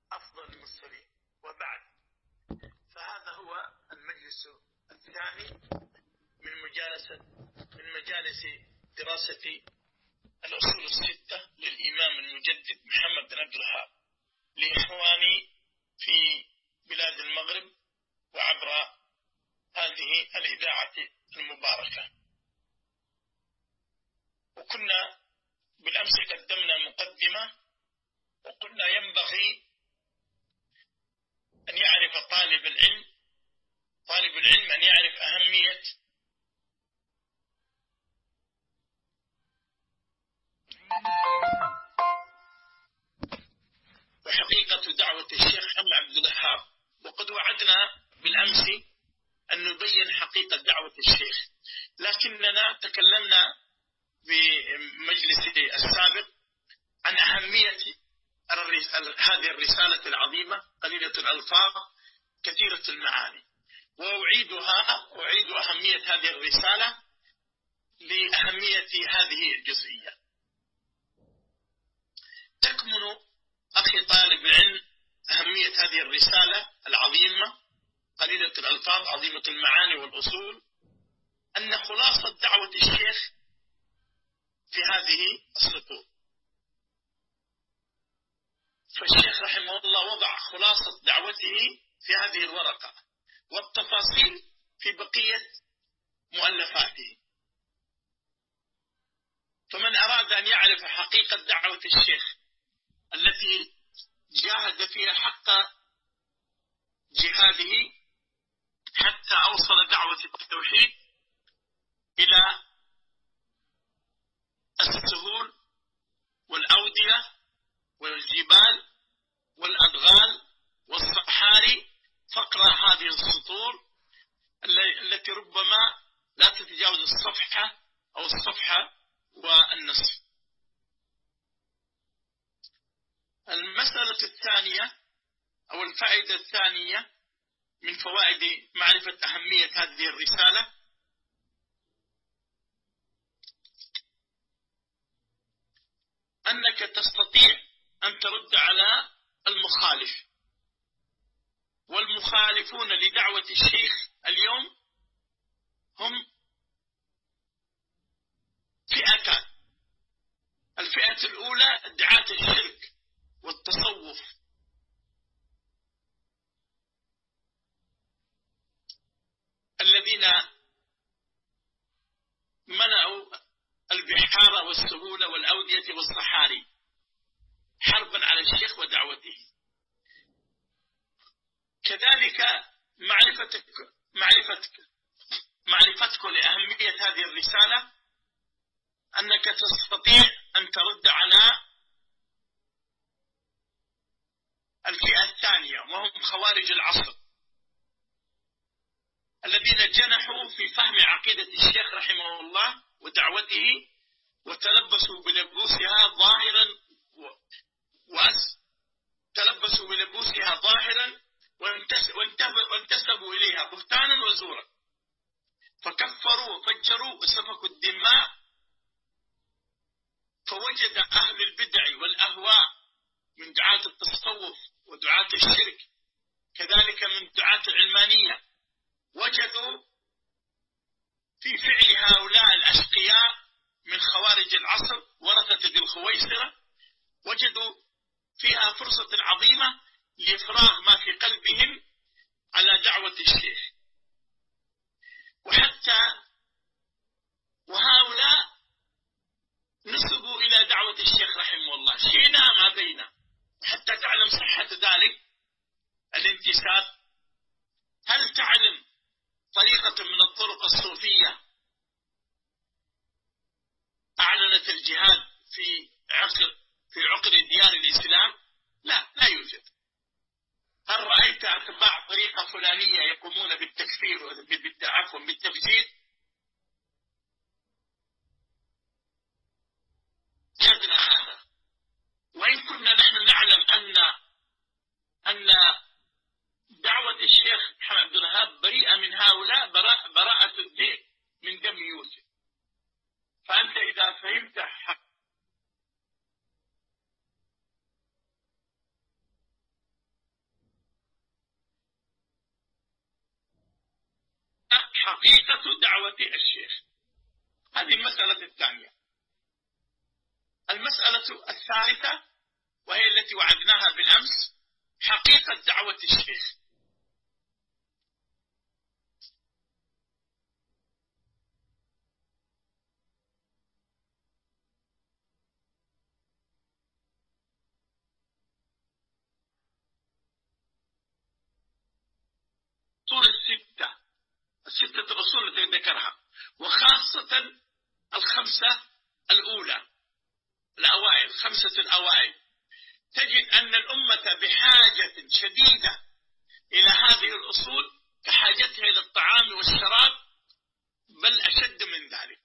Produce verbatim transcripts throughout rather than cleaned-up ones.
أفضل المرسلين. وبعد، فهذا هو المجلس الثاني من مجالسة من مجالس دراسة الأصول الستة للإمام المجدد محمد بن عبد الوهاب لإخواني في بلاد المغرب وعبر هذه الإذاعة المباركة. وكنا بالأمس قدمنا مقدمة وقلنا ينبغي أن يعرف طالب العلم طالب العلم أن يعرف أهمية وحقيقة دعوة الشيخ محمد عبد الوهاب. وقد وعدنا بالأمس أن نبين حقيقة دعوة الشيخ، لكننا تكلمنا في مجلس السابق عن أهمية هذه الرسالة العظيمة قليلة الألفاظ كثيرة المعاني، وأعيدها أعيد أهمية هذه الرسالة لأهمية هذه الجزئية. تكمن أخي طالب العلم أهمية هذه الرسالة العظيمة قليلة الألفاظ عظيمة المعاني والأصول أن خلاصة دعوة الشيخ في هذه السطور. فالشيخ رحمه الله وضع خلاصة دعوته في هذه الورقة والتفاصيل في بقية مؤلفاته. فمن أراد أن يعرف حقيقة دعوة الشيخ التي جاهد فيها حق جهاده حتى أوصل دعوة التوحيد إلى السهول والأودية والجبال والأدغال والصحاري، فاقرأ هذه السطور التي ربما لا تتجاوز الصفحة أو الصفحة والنصف. المسألة الثانية أو الفائدة الثانية من فوائد معرفة أهمية هذه الرسالة أنك تستطيع أن ترد على المخالف، والمخالفون لدعوة الشيخ اليوم هم فئتان. الفئة الأولى دعاة الشرك والتصوف، الذين منعوا البحار والسهول والأودية والصحاري حربا على الشيخ ودعوته. كذلك معرفتك معرفتك معرفتك لأهمية هذه الرسالة أنك تستطيع أن ترد على الفئة الثانية وهم خوارج العصر الذين جنحوا في فهم عقيدة الشيخ رحمه الله ودعوته وتلبسوا بلبوسها ظاهرا وتلبسوا بلبوسها ظاهرا وانتسبوا إليها بهتانا وزورا، فكفروا وفجروا وسفكوا الدماء. فوجد أهل البدع والأهواء من دعاة التصوف ودعاة الشرك كذلك من دعاة العلمانية وجدوا في فعل هؤلاء الأشقياء من خوارج العصر ورثة ذي الخويصرة وجدوا فيها فرصة عظيمة لإفراغ ما في قلبهم على دعوة الشيخ. وحتى وهؤلاء نسبوا إلى دعوة الشيخ رحمه الله شئنا ما بينا. حتى تعلم صحة ذلك الانتساب، هل تعلم طريقة من الطرق الصوفية أعلنت الجهاد في عقر في عقر ديار الإسلام؟ لا، لا يوجد. هل رأيت أتباع طريقة فلانية يقومون بالتكفير عفوا بالتفجير؟ شدنا هذا. وإن كنا نحن نعلم أن أن دعوة الشيخ محمد عبد الوهاب بريئة من هؤلاء براء براءة الذئب من دم يوسف. فأنت إذا فهمت حق حقيقة دعوة الشيخ. هذه المسألة الثانية. المسألة الثالثة وهي التي وعدناها بالأمس، حقيقة دعوة الشيخ. طول الستة الستة الأصول التي ذكرها، وخاصة الخمسة الأولى الأوائل، الخمسة الأوائل، تجد أن الأمة بحاجة شديدة إلى هذه الأصول كحاجتها إلى الطعام والشراب، بل أشد من ذلك.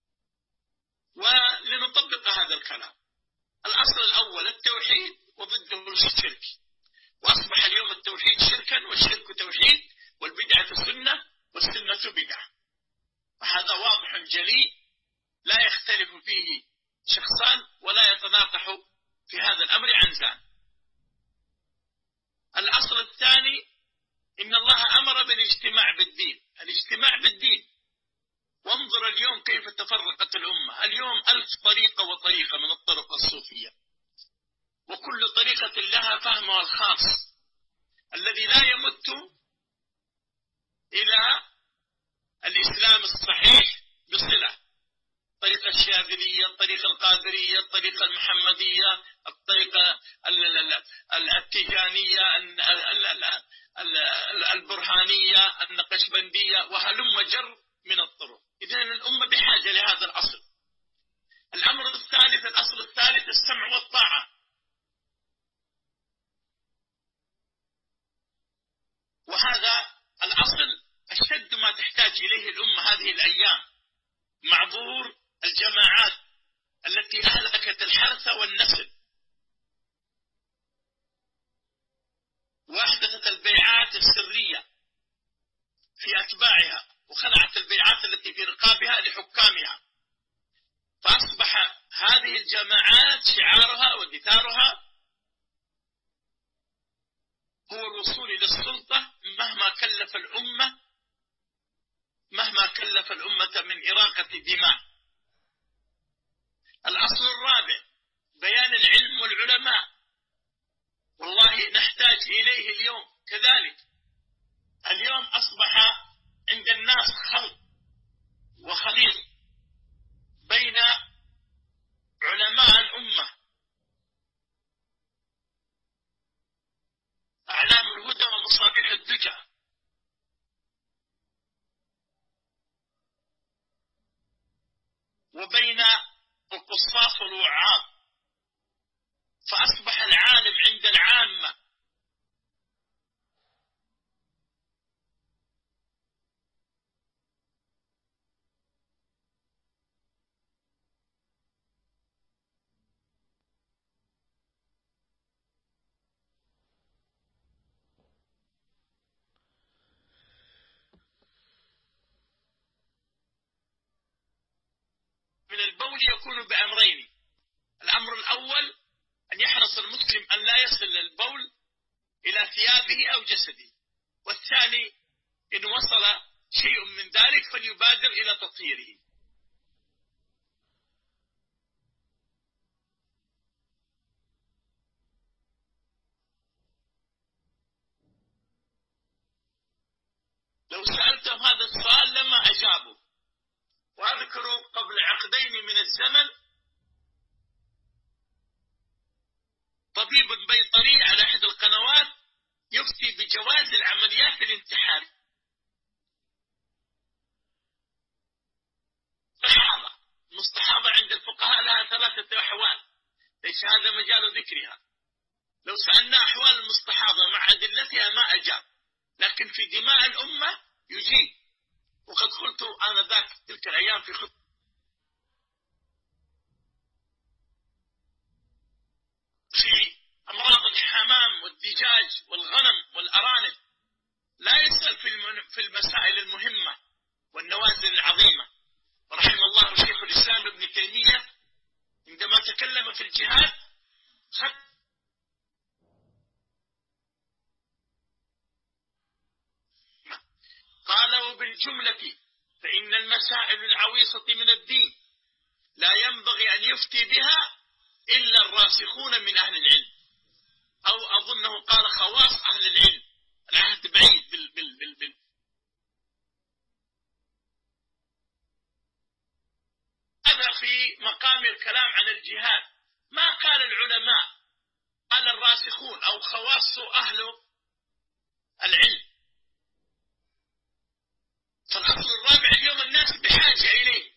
ولنطبق هذا الكلام، الأصل الأول التوحيد وضده الشرك، وأصبح اليوم التوحيد شركا والشرك توحيد والبدعة سنة والسنة بدعة، وهذا واضح جلي لا يختلف فيه شخصان ولا يتناقح في هذا الأمر عنزان. الأصل الثاني إن الله أمر بالاجتماع بالدين، الاجتماع بالدين. وانظر اليوم كيف تفرقت الأمة، اليوم ألف طريقة وطريقة من الطرق الصوفية، وكل طريقة لها فهمها الخاص الذي لا يمت إلى الإسلام الصحيح بصلة. الطريقة الشاذلية، الطريقة القادرية، الطريقة المحمدية، الطريقة التيجانية، البرهانية، النقشبندية، وهلم جر من الطرق. إذن الأمة بحاجة لهذا الأصل. الأمر الثالث، الأصل الثالث السمع والطاعة، وهذا الأصل أشد ما تحتاج إليه الأمة هذه الأيام، معذور الجماعات التي أهلكت الحرث والنسل وأحدثت البيعات السرية في أتباعها، وخلعت البيعات التي في رقابها لحكامها، فأصبح هذه الجماعات شعارها ودثارها هو الوصول إلى السلطة مهما كلف الأمة مهما كلف الأمة من إراقة دماء. الأصل الرابع بيان العلم والعلماء، والله نحتاج إليه اليوم كذلك. اليوم أصبح عند الناس خلط وخليط بين علماء الأمة أعلام الهدى ومصابيح الدجى، وبين القصاص والوعاظ، فأصبح العالم عند العامة من البول يكون بأمرين. الأمر الأول أن يحرص المسلم أن لا يصل البول إلى ثيابه أو جسده، والثاني إن وصل شيء من ذلك فليبادر إلى تطهيره. لو سألتهم هذا السؤال لما أجابوا. وأذكر قبل عقدين من الزمن طبيب بيطري على أحد القنوات يفتي بجواز العمليات الانتحارية. المستحاضة، المستحاضة عند الفقهاء لها ثلاثة أحوال، ليس هذا مجال ذكرها. لو سألنا أحوال المستحاضة مع أدلتها ما أجاب، لكن في دماء الأمة يجيب. وقد قلت أنا ذاك تلك الأيام في خطبة في أمراض الحمام والدجاج والغنم والأرانب، لا يسأل في المسائل المهمة والنوازل العظيمة. ورحم الله شيخ الإسلام ابن تيمية عندما تكلم في الجهاد قال وبال بالجملة فإن المسائل العويصة من الدين لا ينبغي أن يفتي بها إلا الراسخون من أهل العلم، أو أظنه قال خواص أهل العلم، العهد بعيد بال بال بال بال هذا في مقام الكلام عن الجهاد. ما قال العلماء، قال الراسخون أو خواص أهل العلم. فالأصل الرابع اليوم الناس بحاجة إليه.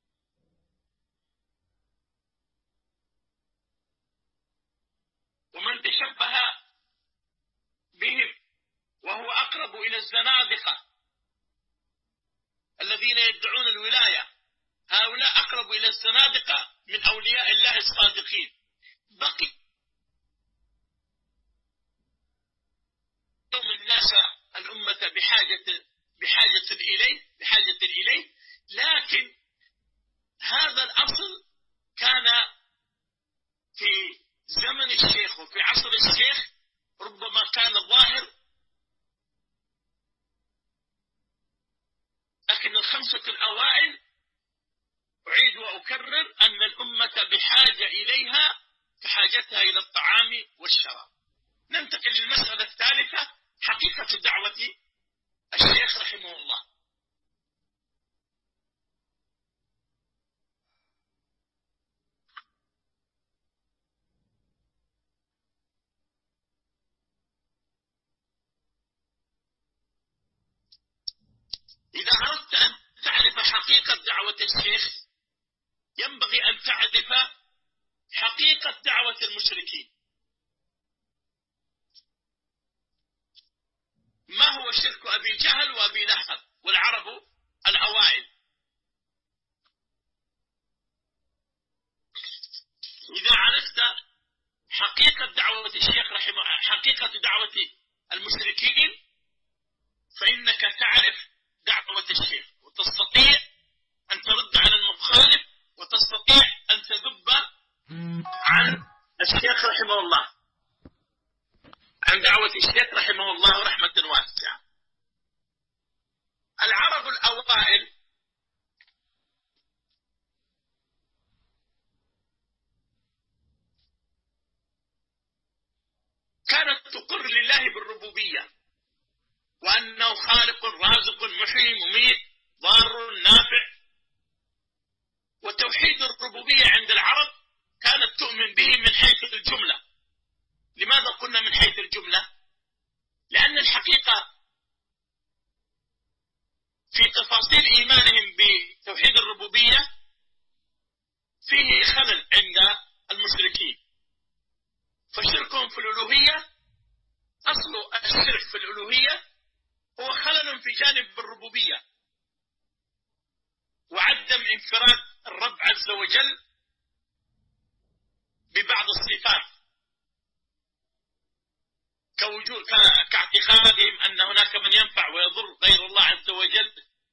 ومن تشبه بهم وهو أقرب إلى الزنادقة الذين يدعون الولاية، هؤلاء أقرب إلى الزنادقة من أولياء الله الصادقين. بقي يوم الناس الأمة بحاجة بحاجة إليه بحاجة إليه لكن هذا الأصل كان في زمن الشيخ وفي عصر الشيخ ربما كان ظاهر، لكن الخمسة الأوائل أعيد وأكرر أن الأمة بحاجة إليها كحاجتها إلى الطعام والشراب. ننتقل للمسألة الثالثة، حقيقة دعوة الشيخ رحمه الله. إذا أردت أن تعرف حقيقة دعوة الشيخ ينبغي أن تعرف حقيقة دعوة المشركين. ما هو شرك أبي جهل وأبي لهب والعرب الأوائل؟ إذا عرفت حقيقة دعوة الشيخ رحمه حقيقة دعوة المشركين فإنك تعرف دعوة الشيخ وتستطيع أن ترد على المخالف وتستطيع أن تذب عن الشيخ رحمه الله، عن دعوة الشيخ رحمه الله رحمة واسعة. العرب الأوائل كانت تقر لله بالربوبية وأنه خالق رازق محيي مميت ضار نافع. وتوحيد الربوبية عند العرب كانت تؤمن به من حيث الجملة. لماذا قلنا من حيث الجملة؟ لأن الحقيقة في تفاصيل إيمانهم بتوحيد الربوبية فيه خلل عند المشركين. فشركهم في الألوهية، أصل الشرك في الألوهية هو خلل في جانب الربوبية وعدم انفراد الرب عز وجل ببعض الصفات، كوجود كاعتقادهم أن هناك من ينفع ويضر غير الله عز وجل،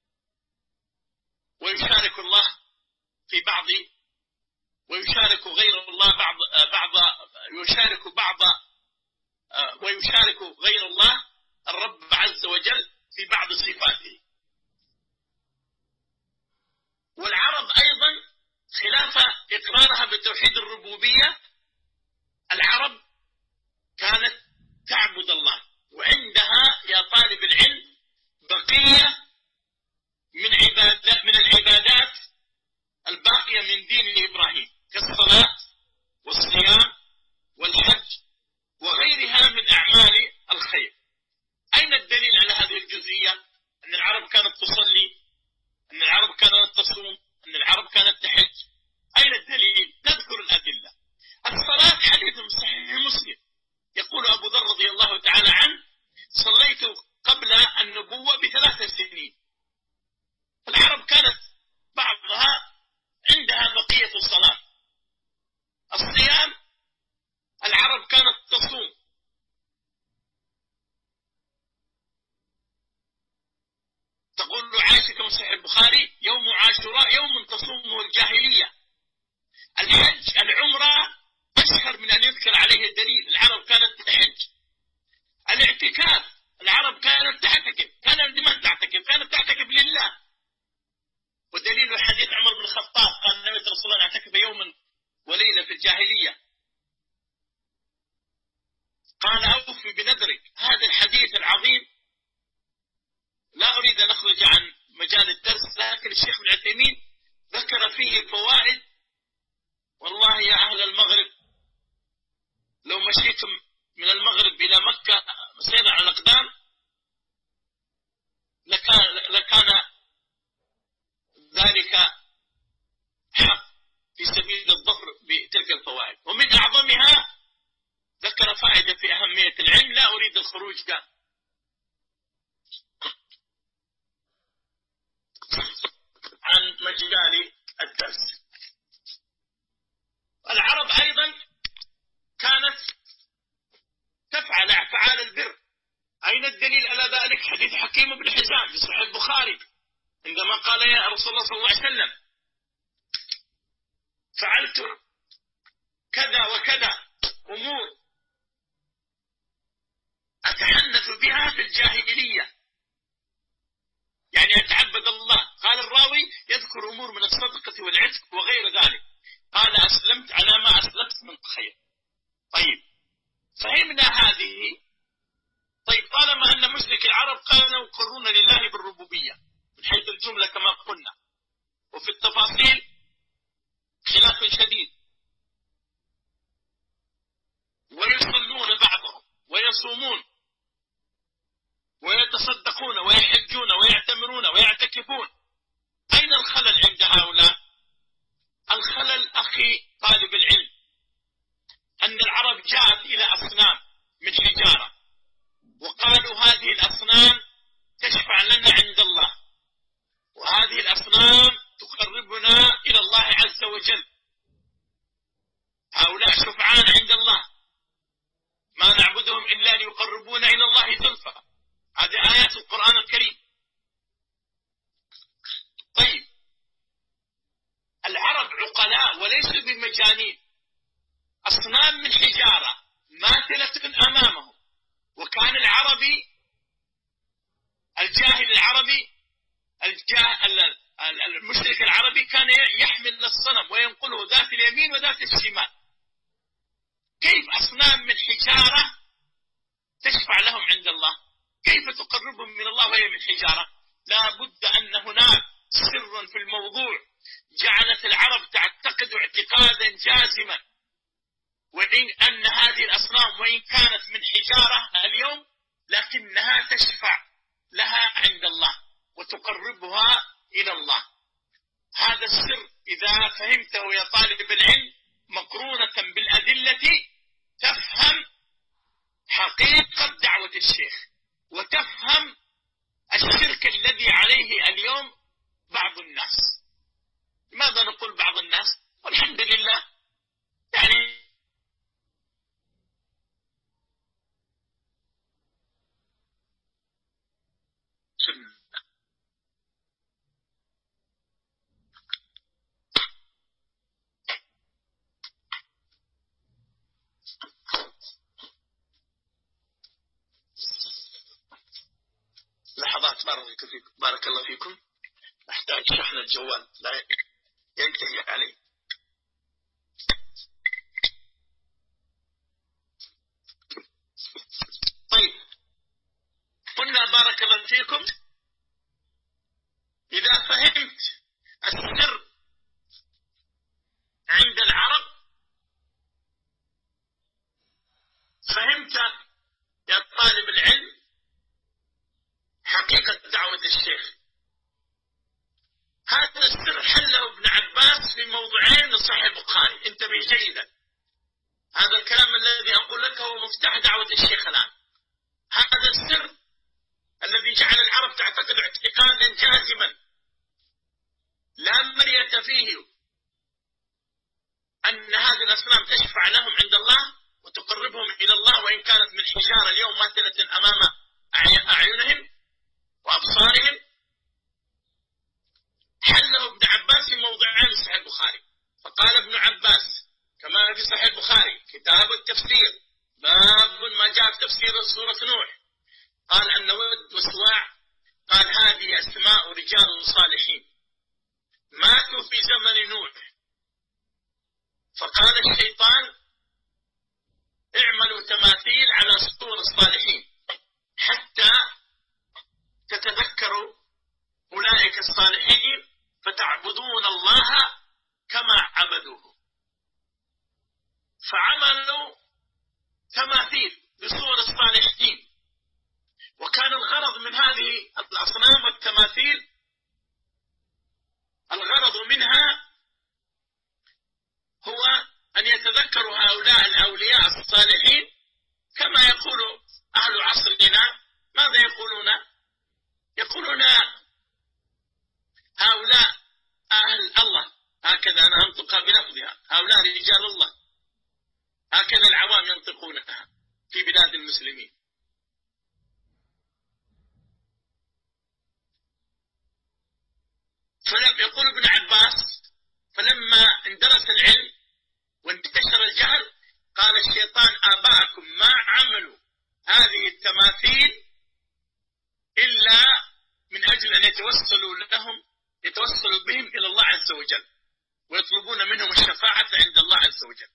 ويشارك الله في بعض ويشارك غير الله بعض بعض يشارك بعض ويشارك غير الله الرب عز وجل في بعض صفاته. والعرب أيضا خلاف إقرارها بتوحيد الربوبية، العرب كانت تعبد الله وعندها يا طالب العلم بقية من عبادات من العبادات الباقية من دين إبراهيم كالصلاة والصيام والحج وغيرها من أعمال الخير. أين الدليل على هذه الجزئية؟ أن العرب كانت تصلي، أن العرب كانت تصوم، أن العرب كانت تحج. أين الدليل؟ نذكر الأدلة. الصلاة حديث صحيح مسلم يقول أبو ذر رضي الله تعالى عنه: صليت قبل النبوة بثلاث سنين. العرب كانت بعضها عندها بقية الصلاة. الصيام العرب كانت تصوم. تقول له عائشة كما صحيح البخاري: يوم عاشوراء يوم تصومه الجاهلية. الحج العمرة أشهر من أن يذكر عليه الدليل، العرب كانت تحج. الاعتكاف العرب كانت تعتكف. كان لمن تعتكف؟ كانت تعتكف الجاهلية. قال أوفي بنذرك. هذا الحديث العظيم لا أريد أن أخرج عن مجال الدرس، لكن الشيخ ابن عثيمين ذكر فيه فوائد. والله يا أهل المغرب لو مشيتم من المغرب إلى مكة مسيرا على الأقدام لكان, لكان ذلك حق في سبيل الظفر بتلك الفوائد. ومن أعظمها ذكر فائدة في أهمية العلم، لا أريد الخروج عن مجال الدرس. العرب أيضا كانت تفعل أفعال البر. أين الدليل على ذلك؟ حديث حكيم بن حزام في صحيح البخاري عندما قال يا رسول الله صلى الله عليه وسلم فعلت كذا وكذا أمور أتحنث بها في الجاهلية، يعني أتعبد الله. قال الراوي يذكر أمور من الصدقة والعتق وغير ذلك. قال أسلمت على ما أسلمت من خير. طيب فهمنا هذه. طيب طالما أن مشرك العرب كانوا يقرون لله بالربوبية من حيث الجملة كما قلنا، وفي التفاصيل خلاف شديد، ويصلون بعضهم ويصومون ويتصدقون ويحجون ويعتمرون ويعتكفون. أين الخلل عند هؤلاء؟ الخلل أخي طالب العلم أن العرب جاءت إلى أصنام من حجارة وقالوا هذه الأصنام تشفع لنا عند الله، وهذه الأصنام تقربنا إلى الله عز وجل. هؤلاء شفعان عند الله، ما نعبدهم إلا ليقربونا إلى الله زلفى. هذه آيات القرآن الكريم. طيب العرب عقلاء وليسوا بمجانين. أصنام من حجارة ماثلة أمامهم، وكان العربي الجاهل العربي المشرك العربي كان يحمل الصنم وينقله ذات اليمين وذات الشمال. كيف أصنام من حجارة تشفع لهم عند الله؟ كيف تقربهم من الله وهي من حجارة؟ لا بد أن هناك سر في الموضوع جعلت العرب تعتقد اعتقادا جازما، وإن أن هذه الأصنام وإن كانت من حجارة اليوم لكنها تشفع لها عند الله وتقربها إلى الله. هذا السر إذا فهمته يا طالب العلم مقرونة بالأدلة تفهم حقيقة دعوة الشيخ، وتفهم الشرك الذي عليه اليوم بعض الناس. لماذا نقول بعض الناس؟ والحمد لله يعني سنة. لحظات بارك فيكم بارك الله فيكم، أحتاج شحن الجوال لا ينتهي عليه. طيب قلنا بارك الله فيكم إذا فهمت السر عند العرب فهمت يا طالب العلم حقيقة دعوة الشيخ. هذا السر حله ابن عباس في موضوعين لصحيح البخاري. انتبه جيدا، هذا الكلام الذي أقول لك هو مفتاح دعوة الشيخ الآن. هذا السر الذي جعل العرب تعتقد اعتقادا جازما لا مرية فيه أن هذه الأصنام تشفع لهم عند الله وتقربهم إلى الله، وإن كانت من حجارة اليوم ماثلة أمام أعينهم وأبصارهم. حله ابن عباس في موضعين صحيح البخاري. فقال ابن عباس كما في صحيح البخاري كتاب التفسير باب ما جاء في تفسير سورة نوح، قال أن ود وسواع قال هذه أسماء رجال صالحين ماتوا في زمن نوح فقال الشيطان اعملوا تماثيل على صور الصالحين حتى تتذكروا أولئك الصالحين فتعبدون الله كما عبدوه. فعملوا تماثيل بصور الصالحين، وكان الغرض من هذه الأصنام والتماثيل الغرض منها هو أن يتذكروا هؤلاء الأولياء الصالحين كما يقول أهل عصرنا. ماذا يقولون؟ يقولون هؤلاء أهل الله، هكذا أنا أنطقها بلفظها، هؤلاء رجال الله، هكذا العوام ينطقونها في بلاد المسلمين. يقول ابن عباس فلما اندرس العلم وانتشر الجهل قال الشيطان آباءكم ما عملوا هذه التماثيل إلا من أجل أن يتوسلوا لهم يتوسلوا بهم إلى الله عز وجل ويطلبون منهم الشفاعة عند الله عز وجل.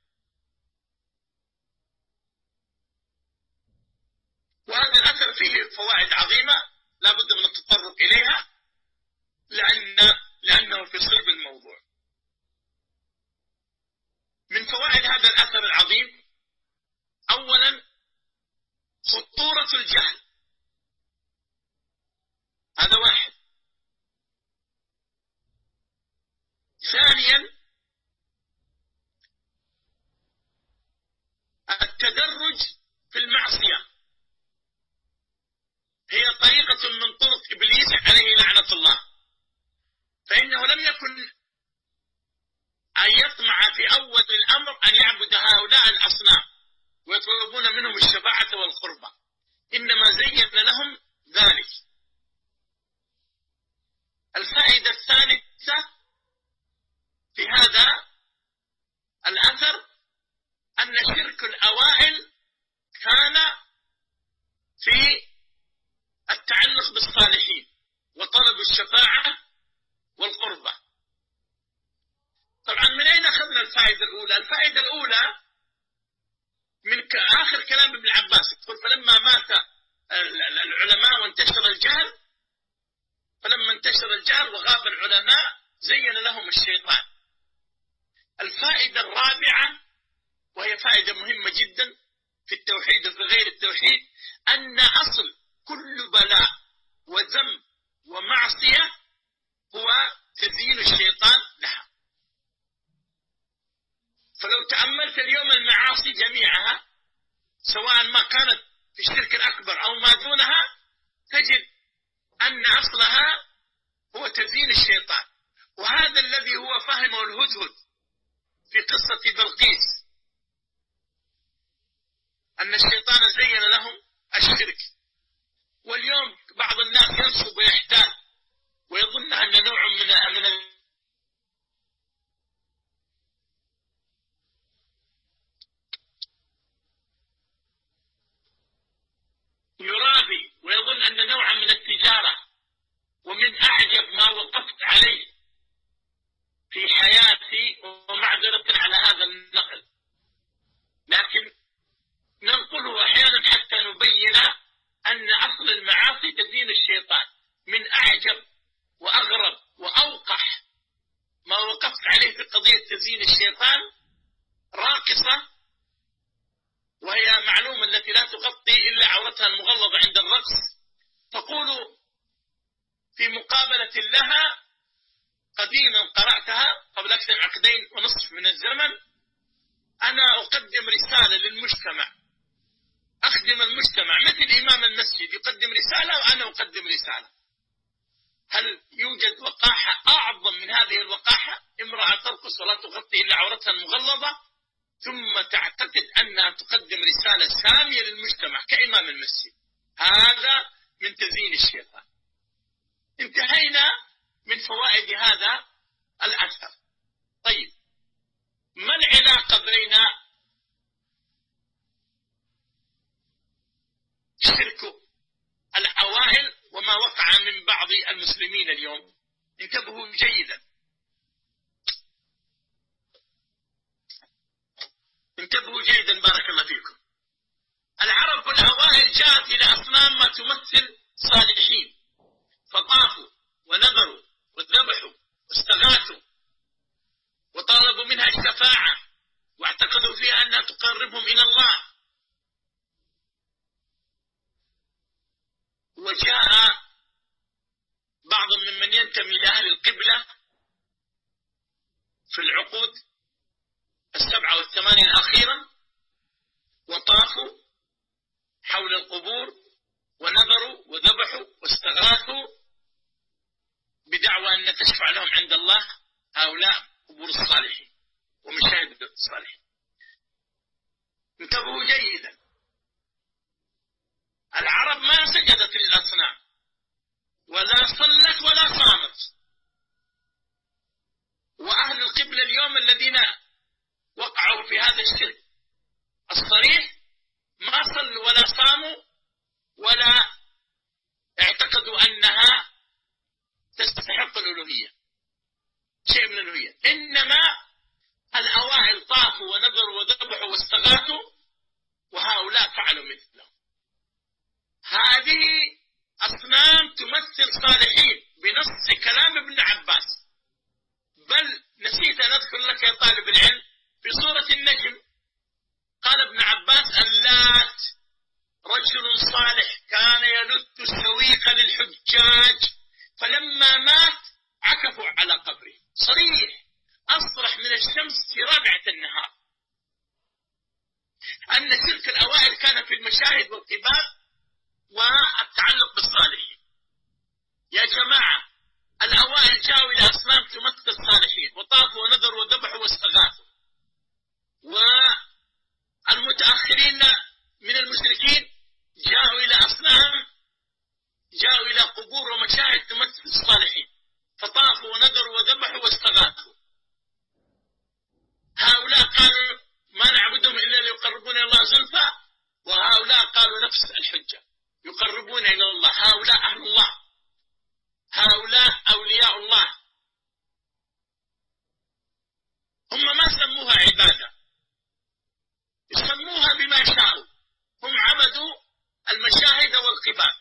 وهذا الأثر فيه فوائد عظيمة لا بد من التطرق إليها لأن لأنه في صلب الموضوع. من فوائد هذا الأثر العظيم أولا خطورة الجهل، هذا واحد. ثانيا التدرج في المعصية هي طريقة من طرق إبليس عليه لعنة الله، فإنه لم يكن أن يطمع في أول الأمر أن يعبد هؤلاء الأصنام ويطلبون منهم الشفاعة والقربة، إنما زين لهم ذلك. الفائدة الثالثة في هذا الأثر أن شرك الأوائل كان في التعلق بالصالحين وطلب الشفاعة والقربة. طبعا من أين أخذنا الفائدة الأولى؟ الفائدة الأولى من آخر كلام ابن عباس يقول فلما مات العلماء وانتشر الجهل فلما انتشر الجهل وغاب العلماء زين لهم الشيطان. الفائدة الرابعة وهي فائدة مهمة جدا في التوحيد وفي غير التوحيد أن أصل كل بلاء وذنب ومعصية هو تزيين الشيطان لها. فلو تأملت اليوم المعاصي جميعها سواء ما كانت في الشرك الأكبر أو ما دونها تجد أن أصلها هو تزيين الشيطان، وهذا الذي هو فهمه الهدهد في قصة بلقيس أن الشيطان زين لهم الشرك. واليوم بعض الناس ينصب ويحتال ويظن أن نوع من من يرابي ويظن أن نوعا من التجارة ومن أعجب ما وقفت عليه في حياتي ومعذرة على هذا النقل، لكن ننقله أحيانا حتى نبين أن أصل المعاصي تزيين الشيطان. من أعجب وأغرب وأوقح ما وقفت عليه في قضية تزيين الشيطان راقصة، وهي معلومة التي لا تغطي إلا عورتها المغلظة عند الرقص، تقول في مقابلة لها قديما قرأتها قبل أكثر من عقدين ونصف من الزمن: أنا أقدم رسالة للمجتمع، أخدم المجتمع مثل إمام المسجد يقدم رسالة وأنا أقدم رسالة. هل يوجد وقاحة أعظم من هذه الوقاحة؟ امرأة ترقص ولا تغطي إلا عورتها المغلظة ثم تعتقد أنها تقدم رسالة سامية للمجتمع كإمام المسجد، هذا من تزيين الشيطان. انتهينا من فوائد هذا الأثر. طيب، ما العلاقة بين شرك الأوائل وما وقع من بعض المسلمين اليوم؟ انتبهوا جيدا. انتبهوا جيدا بارك الله فيكم. العرب الأوائل جاءت إلى أصنام ما تمثل صالحين، فطافوا ونذروا وذبحوا واستغاثوا وطالبوا منها الشفاعة واعتقدوا فيها أنها تقربهم إلى الله. وجاء بعض ممن ينتمي لأهل القبلة في العقود السبعة والثمانية الأخيرة وطافوا حول القبور ونذروا وذبحوا واستغاثوا بدعوى أن تشفع لهم عند الله هؤلاء قبور الصالحين ومشاهد الصالحين. انتبهوا جيدا، العرب ما سجدت للأصنام ولا صلت ولا صامت، وأهل القبلة اليوم الذين وقعوا في هذا الشرك الصريح ما صلوا ولا صاموا ولا اعتقدوا أنها تستحق الألوهية شيء من الألوهية، إنما الأوائل طافوا ونذروا وذبحوا واستغاثوا وهؤلاء فعلوا مثلهم. هذه أصنام تمثل صالحين بنص كلام ابن عباس، بل نسيت أن أذكر لك يا طالب العلم في سورة النجم قال ابن عباس: اللات رجل صالح كان يلت السويق للحجاج فلما مات عكفوا على قبره. صريح أصرح من الشمس في رابعة النهار أن تلك الأوائل كان في المشاهد والقباب والتعلق بالصالحين. يا جماعة، الأوائل جاءوا إلى أصنام تمثل الصالحين وطافوا ونذروا وذبحوا واستغاثوا، والمتأخرين من المشركين جاءوا إلى أصنام جاءوا إلى قبور ومشاهد تمثل الصالحين فطافوا ونذروا وذبحوا واستغاثوا. هؤلاء قالوا ما نعبدهم إلا ليقربون إلى الله زلفى، وهؤلاء قالوا نفس الحجة يقربون إلى الله. هؤلاء أهل الله، هؤلاء أولياء الله، هم ما سموها عبادة، يسموها بما شاءوا، هم عبدوا المشاهد والقباب.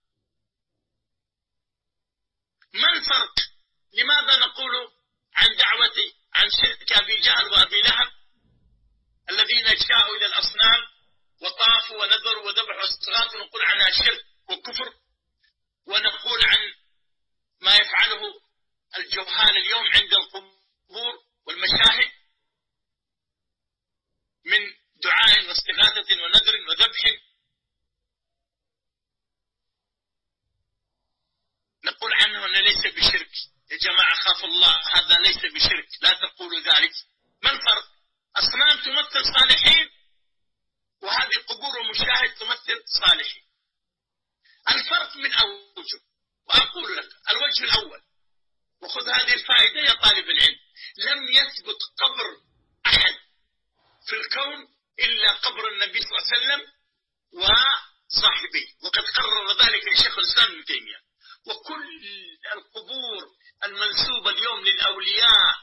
ما الفرق؟ لماذا نقول عن دعوة عن شرك أبي جهل وأبي لهب الذين جاءوا إلى الأصنام وطافوا ونذروا وذبحوا واستغاثوا نقول عنها شرك وكفر، ونقول عن ما يفعله الجهال اليوم عند القبور والمشاهد من دعاء واستغاثة ونذر وذبح، نقول عنه أنه ليس بشرك. يا جماعة خافوا الله، هذا ليس بشرك، لا تقولوا ذلك. ما الفرق؟ أصنام تمثل صالحين وهذه قبور ومشاهد تمثل صالحين. الفرق من أوجه، وأقول لك الوجه الأول، وخذ هذه الفائدة يا طالب العلم: لم يثبت قبر أحد في الكون إلا قبر النبي صلى الله عليه وسلم وصاحبيه، وقد قرر ذلك الشيخ الإسلام ابن تيمية. وكل القبور المنسوبة اليوم للأولياء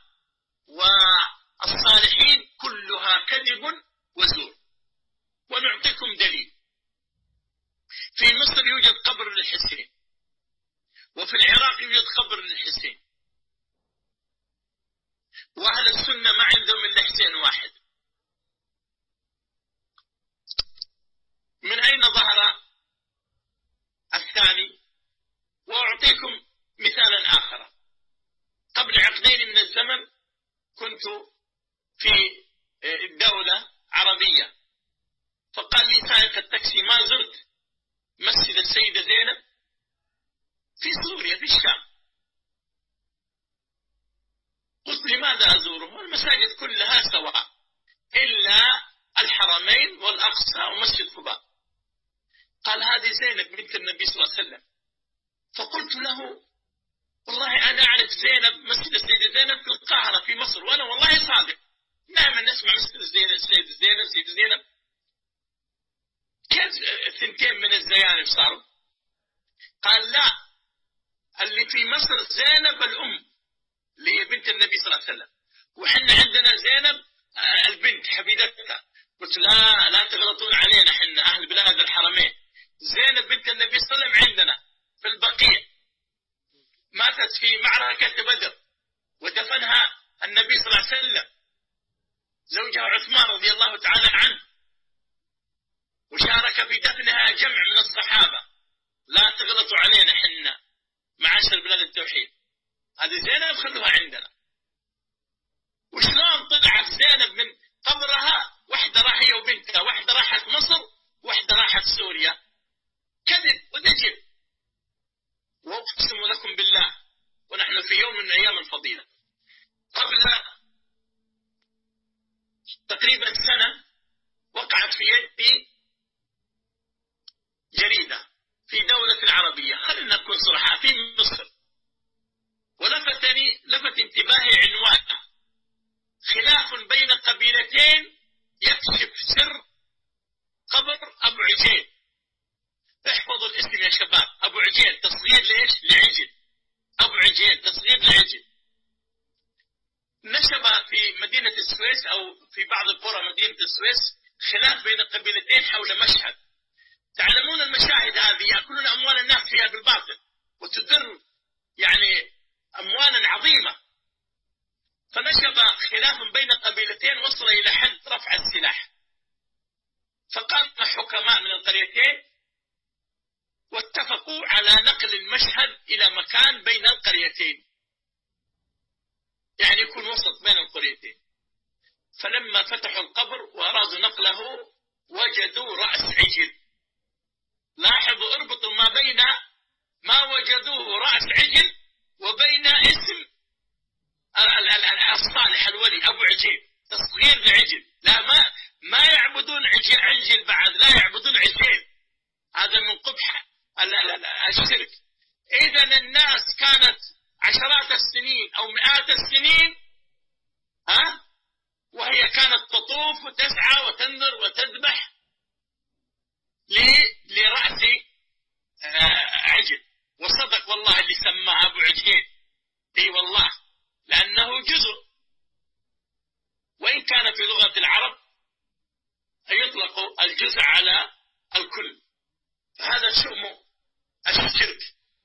والصالحين كلها كذب وزور. ونعطيكم دليل: في مصر يوجد قبر للحسين، وفي العراق يوجد قبر للحسين، وأهل السنة ما عندهم إلا حسين واحد. من أين ظهر الثاني؟ وأعطيكم مثالا آخر. قبل عقدين من الزمن كنت في الدولة عربية، فقال لي سائق التاكسي: ما زرت مسجد السيدة زينب في سوريا في الشام؟ قلت: لماذا أزوره؟ المساجد كلها سواء إلا الحرمين والأقصى ومسجد قباء. قال: هذه زينب بنت النبي صلى الله عليه وسلم. فقلت له: والله أنا أعرف زينب، مسجد السيدة زينب في القاهرة في مصر، وأنا والله صادق دائما نسمع مسجد زينب السيدة زينب السيدة زينب. كيف ثنتين من الزيانب صاروا؟ قال: لا، اللي في مصر زينب الأم اللي هي بنت النبي صلى الله عليه وسلم، وحنا عندنا زينب البنت حفيدتها، قلت لا لا تغلطون علينا حنا أهل بلاد الحرمين. زينب بنت النبي صلى الله عليه وسلم عندنا في البقيع، ماتت في معركة بدر ودفنها النبي صلى الله عليه وسلم زوجها عثمان رضي الله تعالى عنه، وشارك في دفنها جمع من الصحابة. لا تغلطوا علينا حنا معاشر بلاد التوحيد، هذه زينب خلوها عندنا. وشلون طلعت زينب من قبرها؟ واحدة راح هي وبنتها، واحدة راحت مصر، واحدة راحت سوريا. كذب ودجل. وأقسم لكم بالله ونحن في يوم من أيام الفضيلة، قبل تقريبا سنة وقعت في يدي جريدة في دولة العربية، خلينا نكون صراحة، في مصر، ولفتني لفت انتباهي عنوانها: خلاف بين قبيلتين يكشف سر قبر أبو عجيل. احفظوا الاسم يا شباب، أبو عجيل تصغير ليش؟ لعجل. أبو عجيل تصغير لعجل. نشب في مدينة السويس أو في بعض القرى مدينة السويس خلاف بين قبيلتين حول مشهد. تعلمون المشاهد هذه يأكلون أموال الناس فيها بالباطل وتدر يعني أموالا عظيمة. فنشب خلاف بين قبيلتين وصل إلى حد رفع السلاح. فقام حكماء من القريتين واتفقوا على نقل المشهد إلى مكان بين القريتين، يعني يكون وسط بين القريتين. فلما فتحوا القبر وأرادوا نقله وجدوا رأس عجل. لاحظوا، اربطوا ما بين ما وجدوه رأس عجل وبين اسم الصالح الولي أبو عجيل، تصغير لعجل. لا، ما ما يعبدون عجل, عجل بعد، لا يعبدون عجيل، هذا من قبح الشرك. إذا الناس كانت عشرات السنين أو مئات السنين ها وهي كانت تطوف وتسعى وتنذر وتذبح لرأس عجل. وصدق والله اللي سماه أبو عجيل، اي والله، لأنه جزء، وإن كان في لغة العرب يطلق الجزء على الكل. فهذا شؤم الشرك.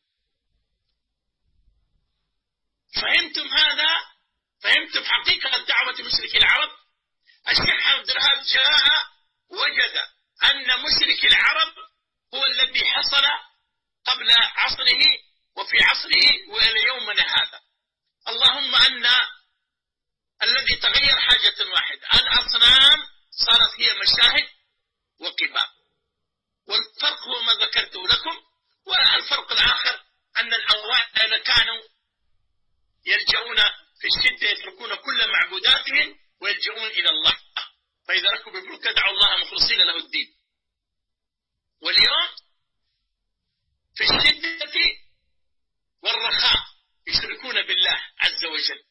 فهمتم هذا؟ فهمتم حقيقة دعوة مشركي العرب؟ الشيخ عبد الوهاب جاء وجد أن مشرك العرب هو الذي حصل قبل عصره وفي عصره وإلى يومنا هذا. اللهم أن الذي تغير حاجة واحدة: الأصنام صارت هي مشاهد وقباب. والفرق هو ما ذكرته لكم. والفرق الآخر أن الأوائل كانوا يلجؤون في الشدة، يتركون كل معبوداتهم ويلجؤون إلى الله. فإذا ركبوا بالفلك دعوا الله مخلصين له الدين. واليوم في الشدة والرخاء يشركون بالله عز وجل.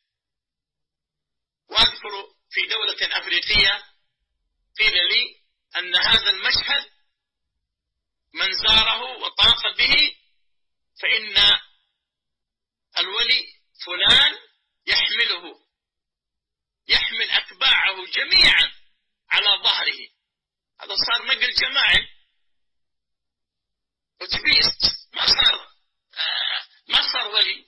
وأذكر في دولة أفريقية قيل لي أن هذا المشهد من زاره وطاف به فإن الولي فلان يحمله يحمل أتباعه جميعا على ظهره. هذا صار نقل جماعي وتبيس، ما صار آه ما صار ولي.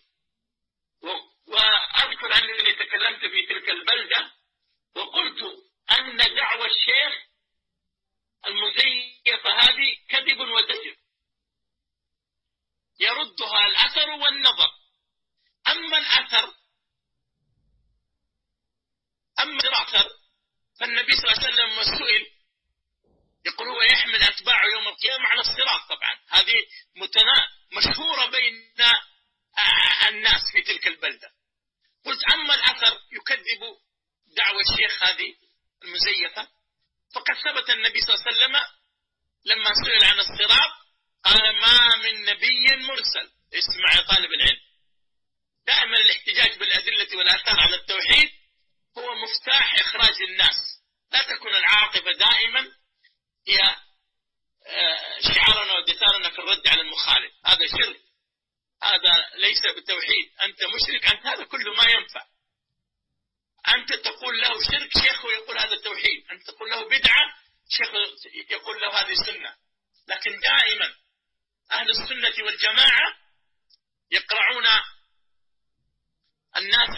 وأذكر أنني تكلمت في تلك البلدة وقلت أن دعوة الشيخ المزيفة هذه كذب ودجل، يردها الأثر والنظر. أما الأثر أما الأثر فالنبي صلى الله عليه وسلم مسئل يقول هو يحمل أتباعه يوم القيامة على الصراط. طبعا هذه متنا مشهورة بين الناس في تلك البلدة. قلت أما الأثر يكذب دعوة الشيخ هذه المزيفة، فقد ثبت النبي صلى الله عليه وسلم لما سئل عن الصراط قال: ما من نبي مرسل. اسمع يا طالب العلم، دائما الاحتجاج بالأدلة والآثار على التوحيد هو مفتاح إخراج الناس. لا تكون العاقبة دائما هي شعارنا ودثارنا في الرد على المخالف. هذا شرك، هذا ليس بالتوحيد، أنت مشرك، أنت هذا كله ما ينفع. أنت تقول له شرك، شيخه يقول هذا توحيد. أنت تقول له بدعة، شيخه يقول له هذه سنة. لكن دائما أهل السنة والجماعة يقرعون الناس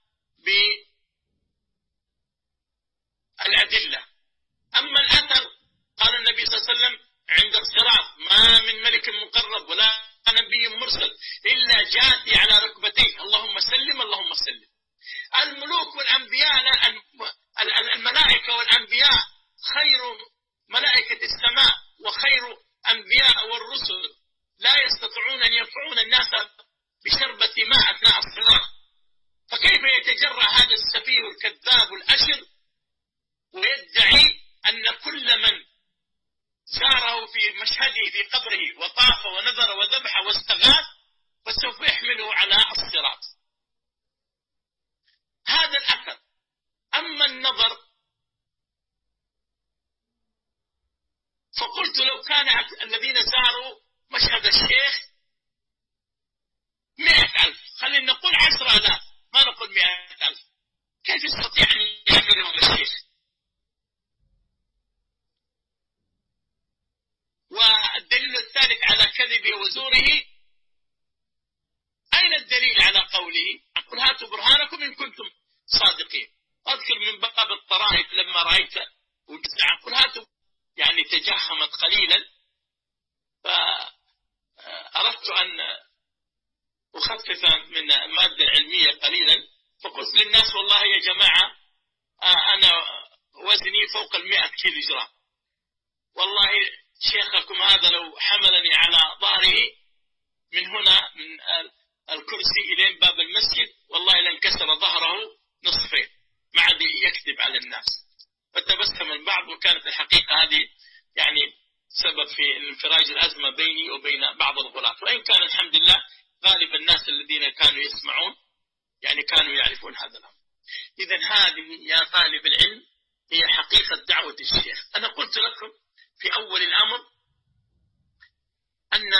بالأدلة. أما الأثر، قال النبي صلى الله عليه وسلم عند الصراط: ما من ملك مقرب ولا نبي مرسل إلا جاثي على ركبتيه اللهم سلم اللهم سلم. الملوك والأنبياء، الملائكة والأنبياء خير ملائكة السماء وخير أنبياء والرسل لا يستطيعون أن ينفعون الناس بشربة ماء أثناء الصراط. فكيف يتجرأ هذا السفيه الكذاب الأشر ويدعي أن كل من زاره في مشهده في قبره وطاف ونذر وذبح واستغاث فسوف يحمله على الصراط؟ هذا الأثر. أما النظر فقلت لو كان الذين زاروا مشهد الشيخ مئة ألف، خلينا نقول عشرة آلاف، ما نقول مئة ألف، كيف يستطيع أن يعملهم الشيخ؟ والدليل الثالث على كذبه وزوره، أين الدليل على قوله؟ أقول هاتوا برهانكم إن كنتم صادقين. أذكر من باب الطرائف لما رأيت وجزع، أقول هاتوا، يعني تجهمت قليلا، فأردت أن أخفف من المادة العلمية قليلا، فقلت للناس والله يا جماعة أنا وزني فوق المئة كيلو جرام، والله شيخكم هذا لو حملني على ظهره من هنا من الكرسي إلى باب المسجد والله لانكسر ظهره نصفين، ما عاد يكذب على الناس. فتبسم البعض، وكانت الحقيقة هذه يعني سبب في انفراج الأزمة بيني وبين بعض الغلاة، وإن كان الحمد لله غالب الناس الذين كانوا يسمعون يعني كانوا يعرفون هذا الأمر. إذن هذه يا طالب العلم هي حقيقة دعوة الشيخ. أنا قلت لكم في أول الأمر أن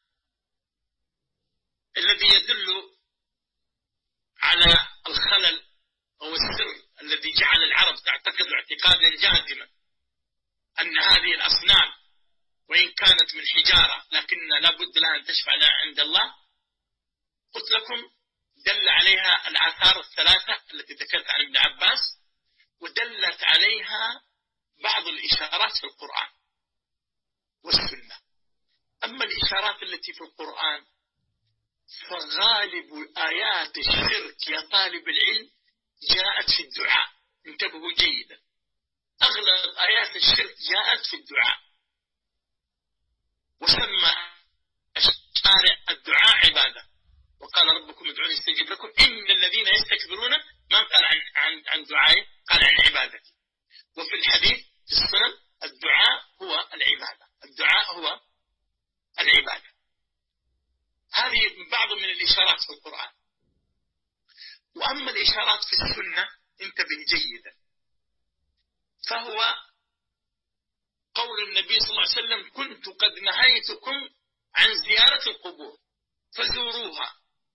الذي يدل على الخلل أو السر الذي جعل العرب تعتقد اعتقادا جازما أن هذه الأصنام وإن كانت من حجارة لكن لا بد لها أن تشفع لها عند الله، قلت لكم دل عليها الآثار الثلاثة التي ذكرت عن ابن عباس، ودلت عليها بعض الإشارات في القرآن والسنة. أما الإشارات التي في القرآن فغالب آيات الشرك يا طالب العلم جاءت في الدعاء. انتبهوا جيدا، أغلب آيات الشرك جاءت في الدعاء، وسمى الشارع الدعاء عبادة، وقال ربكم ادعوني استجب لكم إن الذين يستكبرون، ما قال عن عن عن دعائي، قال عن عبادتي. وفي الحديث في السنن الدعاء هو العبادة، الدعاء هو العبادة. هذه بعض من الإشارات في القرآن. وأما الإشارات في السنة انتبه جيدا، فهو قول النبي صلى الله عليه وسلم: كنت قد نهيتكم عن زيارة القبور فزوروها.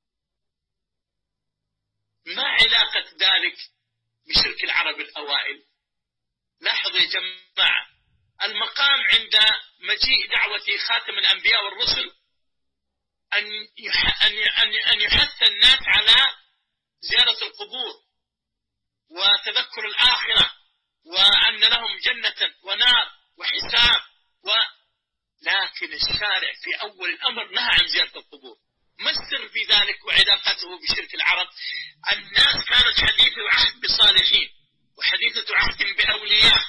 ما علاقة ذلك بشرك العرب الأوائل؟ لاحظوا يا جماعة، المقام عند مجيء دعوة خاتم الأنبياء والرسل أن أن يحث الناس على زيارة القبور وتذكر الآخرة وأن لهم جنة ونار وحساب و... لكن الشارع في أول الأمر نهى عن زيارة القبور. ما السر في ذلك وعلاقته بشرك العرب؟ الناس كانت حديثة عهد بصالحين وحديثة عهد بأولياء،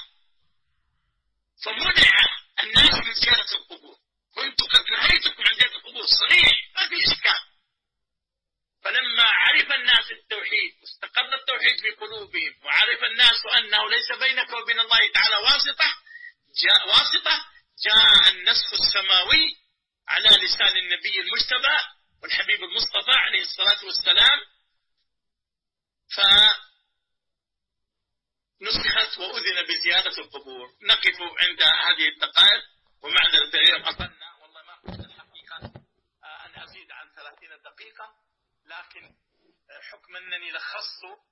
فمنع الناس من زيارة القبور. كنت قد نهيتكم عن زيارة القبور، صحيح ما في إشكال. فلما عرف الناس التوحيد واستقر التوحيد في قلوبهم وعرف الناس أنه ليس بينك وبين الله تعالى واسطة، جاء واسطة جاء النسخ السماوي على لسان النبي المجتبى والحبيب المصطفى عليه الصلاة والسلام، فنسخت وأذن بزيارة القبور. نقف عند هذه الدقائق، ومعذرة اليوم أطلنا، والله ما قلت الحقيقة أن أزيد عن ثلاثين دقيقة، لكن حكم أنني لخصت